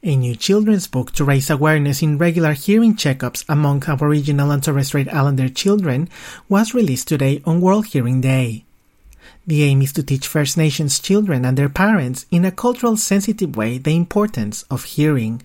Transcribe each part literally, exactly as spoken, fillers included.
A new children's book to raise awareness in regular hearing checkups among Aboriginal and Torres Strait Islander children was released today on World Hearing Day. The aim is to teach First Nations children and their parents in a cultural sensitive way the importance of hearing.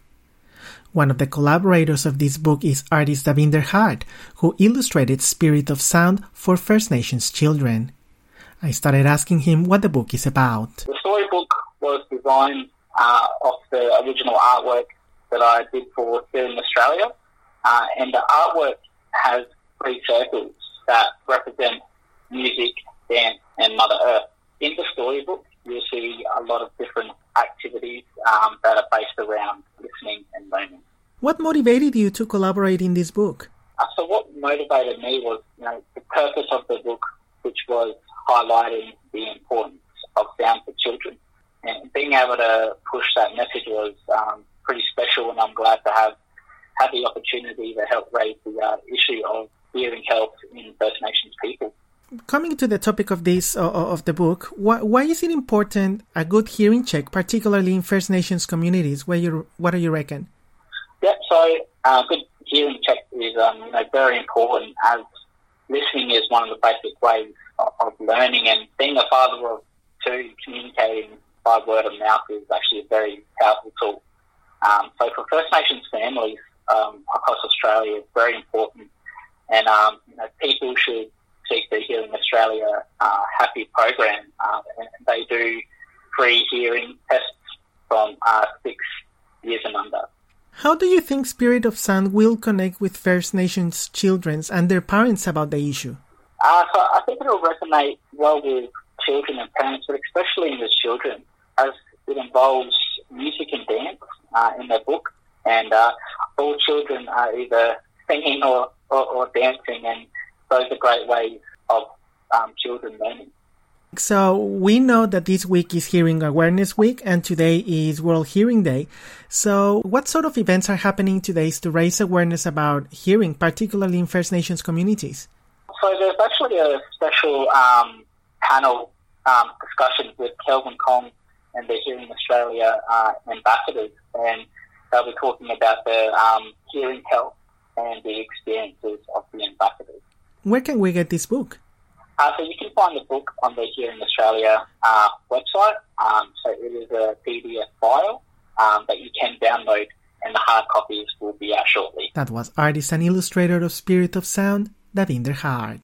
One of the collaborators of this book is artist Davinder Hart, who illustrated Spirit of Sound for First Nations children. I started asking him what the book is about. The storybook was designed uh, off the original artwork that I did for Hearing Australia, uh, and the artwork has three circles that represent music, dance, and Mother Earth. In the storybook, you'll see a lot of different activities um, that are based around listening and learning. What motivated you to collaborate in this book? Uh, so what motivated me was, you know, the purpose of the book, which was highlighting the importance of sound for children. And being able to push that message was um, pretty special, and I'm glad to have had the opportunity to help raise the uh, issue of hearing health in First Nations people. Coming to the topic of this, uh, of the book, why, why is it important, a good hearing check, particularly in First Nations communities? Where you, what do you reckon? Yeah, so uh, good hearing check is um, you know, very important, as listening is one of the basic ways of, of learning, and being a father of two, communicating by word of mouth is actually a very powerful tool. Um, so for First Nations families um, across Australia, it's very important, and um, you know, people should seek the Hearing Australia uh, Happy program, uh, and they do free hearing tests from uh, six years and under. How do you think Spirit of Sound will connect with First Nations children and their parents about the issue? Uh, so I think it will resonate well with children and parents, but especially in the children, as it involves music and dance uh, in the book, and uh, all children are either singing or, or, or dancing, and those are great ways of um, children learning. So we know that this week is Hearing Awareness Week and today is World Hearing Day. So what sort of events are happening today to raise awareness about hearing, particularly in First Nations communities? So there's actually a special um, panel um, discussion with Kelvin Kong and the Hearing Australia uh, ambassadors, and they'll be talking about the um, hearing health and the experiences of the ambassadors. Where can we get this book? Uh, so you can find the book on the Hearing Australia uh, website. Um, so it is a P D F file um, that you can download, and the hard copies will be out shortly. That was artist and illustrator of Spirit of Sound, Davinder Hart.